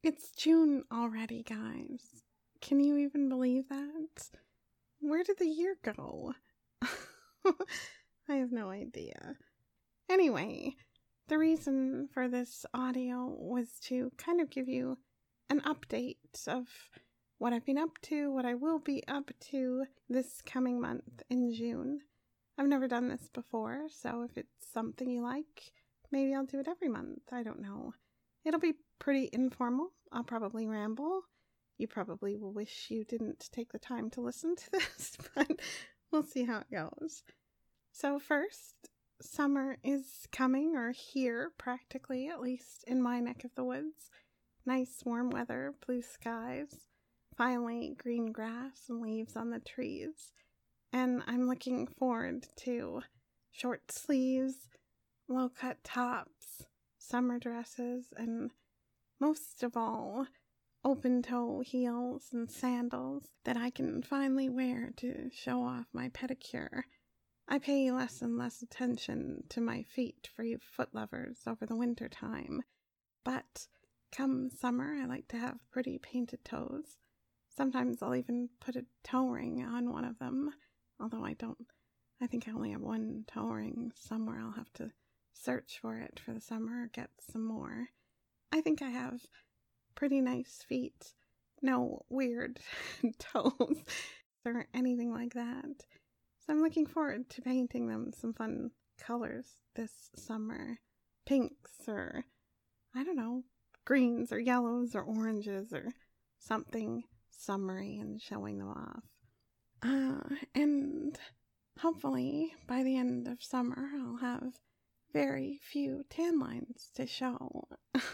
It's June already, guys. Can you even believe that? Where did the year go? I have no idea. Anyway, the reason for this audio was to kind of give you an update of what I've been up to, what I will be up to this coming month in June. I've never done this before, so if it's something you like, maybe I'll do it every month. I don't know. It'll be pretty informal. I'll probably ramble. You probably will wish you didn't take the time to listen to this, but we'll see how it goes. So first, summer is coming, or here practically, at least in my neck of the woods. Nice warm weather, blue skies, finally green grass and leaves on the trees. And I'm looking forward to short sleeves, low-cut tops, summer dresses, and most of all, open-toe heels and sandals that I can finally wear to show off my pedicure. I pay less and less attention to my feet for you foot lovers over the winter time, but come summer I like to have pretty painted toes. Sometimes I'll even put a toe ring on one of them, although I think I only have one toe ring somewhere. I'll have to search for it for the summer or get some more. I think I have pretty nice feet. No weird toes or anything like that. So I'm looking forward to painting them some fun colors this summer. Pinks or, I don't know, greens or yellows or oranges or something summery and showing them off. And hopefully by the end of summer I'll have very few tan lines to show.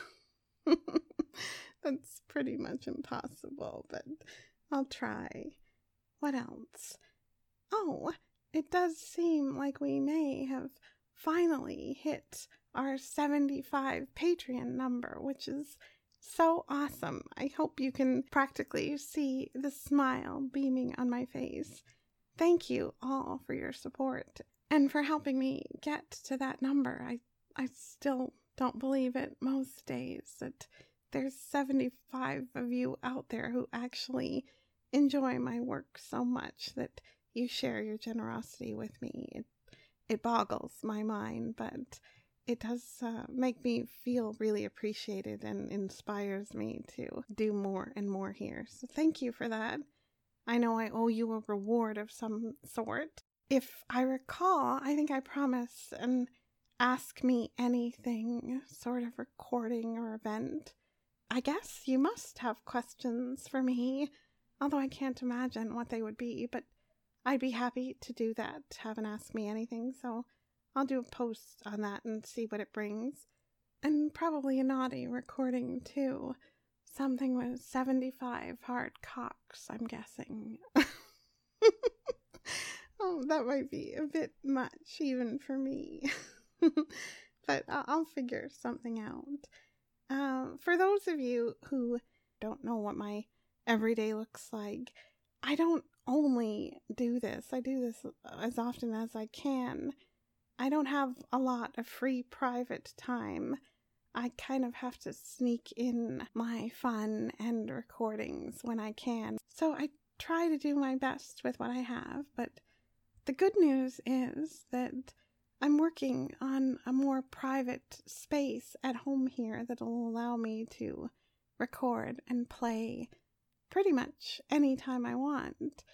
That's pretty much impossible, but I'll try. What else? Oh, it does seem like we may have finally hit our 75 Patreon number, which is so awesome. I hope you can practically see the smile beaming on my face. Thank you all for your support and for helping me get to that number. I still don't believe it most days that there's 75 of you out there who actually enjoy my work so much that you share your generosity with me. It boggles my mind, but it does make me feel really appreciated and inspires me to do more and more here. So thank you for that. I know I owe you a reward of some sort. If I recall, I think I promised an Ask Me Anything sort of recording or event. I guess you must have questions for me, although I can't imagine what they would be, but I'd be happy to do that, have an Ask Me Anything, so I'll do a post on that and see what it brings. And probably a naughty recording, too. Something with 75 hard cocks, I'm guessing. Oh, that might be a bit much, even for me. But I'll figure something out. For those of you who don't know what my everyday looks like, I don't only do this. I do this as often as I can. I don't have a lot of free private time. I kind of have to sneak in my fun and recordings when I can. So I try to do my best with what I have, but the good news is that I'm working on a more private space at home here that'll allow me to record and play pretty much anytime I want.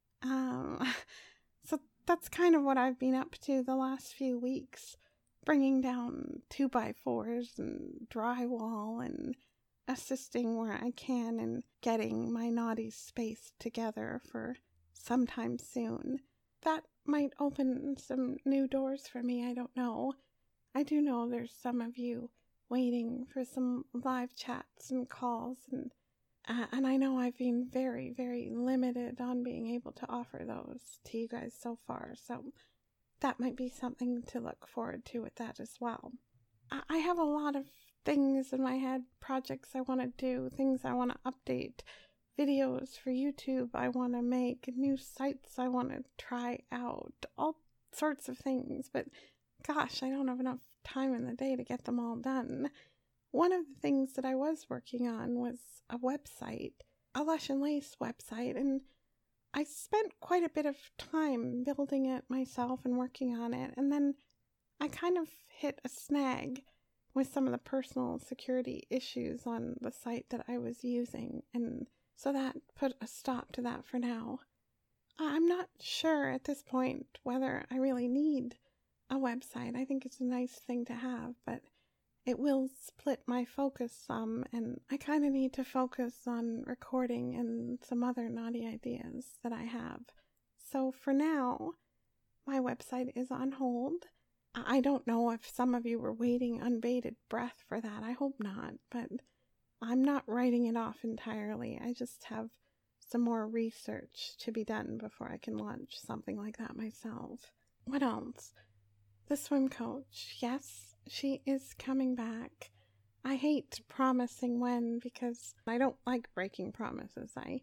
So that's kind of what I've been up to the last few weeks, bringing down 2x4s and drywall and assisting where I can in getting my naughty space together for sometime soon. That might open some new doors for me, I don't know. I do know there's some of you waiting for some live chats and calls, and I know I've been very, very limited on being able to offer those to you guys so far, so that might be something to look forward to with that as well. I have a lot of things in my head, projects I want to do, things I want to update, videos for YouTube I want to make, new sites I want to try out, all sorts of things, but gosh, I don't have enough time in the day to get them all done. one of the things that I was working on was a website, a Lush and Lace website, and I spent quite a bit of time building it myself and working on it, and then I kind of hit a snag with some of the personal security issues on the site that I was using, and so that put a stop to that for now. I'm not sure at this point whether I really need a website. I think it's a nice thing to have, but it will split my focus some, and I kind of need to focus on recording and some other naughty ideas that I have. So for now, my website is on hold. I don't know if some of you were waiting on bated breath for that. I hope not, but I'm not writing it off entirely. I just have some more research to be done before I can launch something like that myself. What else? The swim coach. Yes, she is coming back. I hate promising when because I don't like breaking promises. I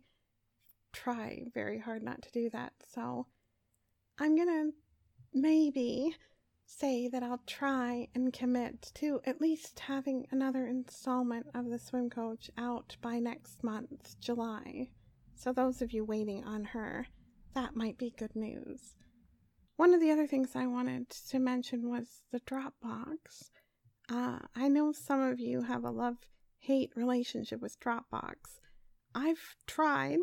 try very hard not to do that. So I'm gonna maybe say that I'll try and commit to at least having another installment of the swim coach out by next month, July. So those of you waiting on her, that might be good news. One of the other things I wanted to mention was the Dropbox. I know some of you have a love-hate relationship with Dropbox. I've tried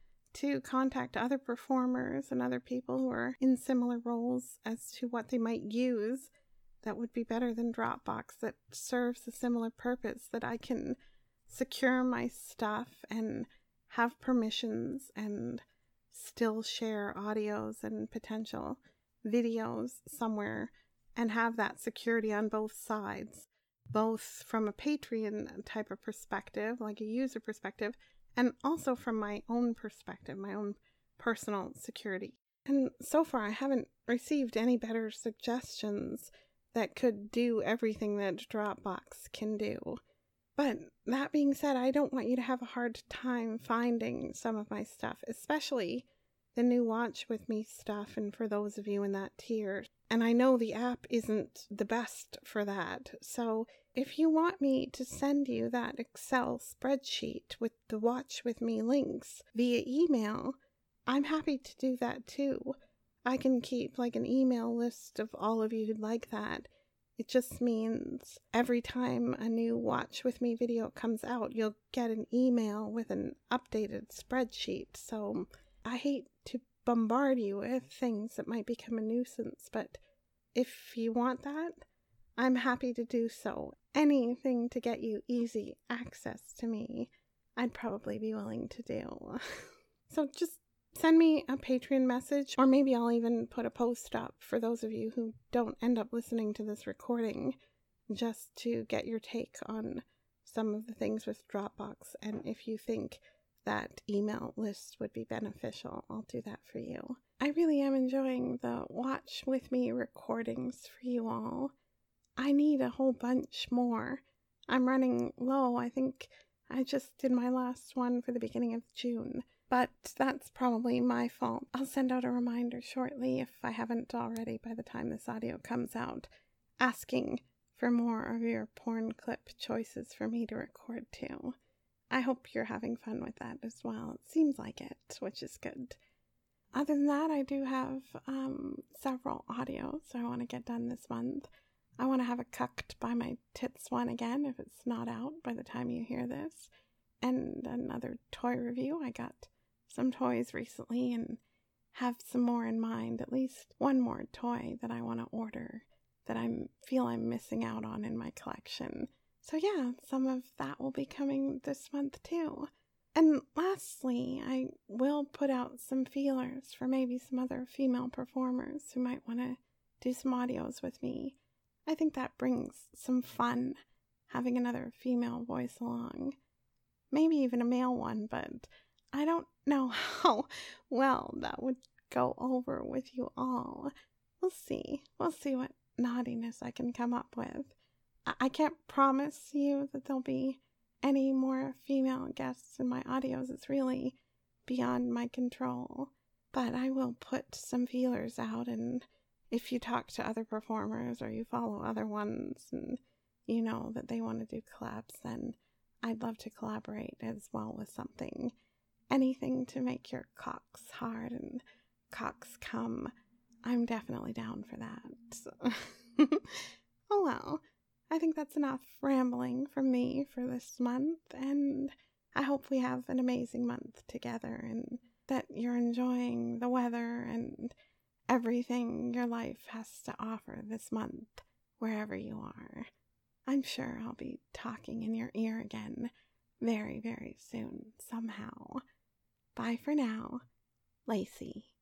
to contact other performers and other people who are in similar roles as to what they might use that would be better than Dropbox, that serves a similar purpose, that I can secure my stuff and have permissions and still share audios and potential videos somewhere and have that security on both sides, both from a Patreon type of perspective, like a user perspective, and also from my own perspective, my own personal security. And so far, I haven't received any better suggestions that could do everything that Dropbox can do. But that being said, I don't want you to have a hard time finding some of my stuff, especially the new Watch With Me stuff, and for those of you in that tier. And I know the app isn't the best for that, so if you want me to send you that Excel spreadsheet with the Watch With Me links via email, I'm happy to do that too. I can keep like an email list of all of you who'd like that. It just means every time a new Watch With Me video comes out, you'll get an email with an updated spreadsheet. So I hate to bombard you with things that might become a nuisance, but if you want that, I'm happy to do so. Anything to get you easy access to me, I'd probably be willing to do. So just send me a Patreon message, or maybe I'll even put a post up for those of you who don't end up listening to this recording, just to get your take on some of the things with Dropbox. And if you think that email list would be beneficial, I'll do that for you. I really am enjoying the Watch With Me recordings for you all. I need a whole bunch more. I'm running low. I think I just did my last one for the beginning of June, but that's probably my fault. I'll send out a reminder shortly, if I haven't already by the time this audio comes out, asking for more of your porn clip choices for me to record to. I hope you're having fun with that as well. It seems like it, which is good. Other than that, I do have several audios I want to get done this month. I want to have a Cucked by My Tits one again, if it's not out by the time you hear this. And another toy review. I got some toys recently and have some more in mind, at least one more toy that I want to order that I feel I'm missing out on in my collection. So yeah, some of that will be coming this month too. And lastly, I will put out some feelers for maybe some other female performers who might want to do some audios with me. I think that brings some fun, having another female voice along. Maybe even a male one, but I don't know how well that would go over with you all. We'll see. We'll see what naughtiness I can come up with. I can't promise you that there'll be any more female guests in my audios. It's really beyond my control. But I will put some feelers out, and if you talk to other performers or you follow other ones and you know that they want to do collabs, then I'd love to collaborate as well with something. Anything to make your cocks hard and cocks come. I'm definitely down for that. Oh well, I think that's enough rambling from me for this month, and I hope we have an amazing month together and that you're enjoying the weather and everything your life has to offer this month, wherever you are. I'm sure I'll be talking in your ear again very, very soon, somehow. Bye for now, Lacey.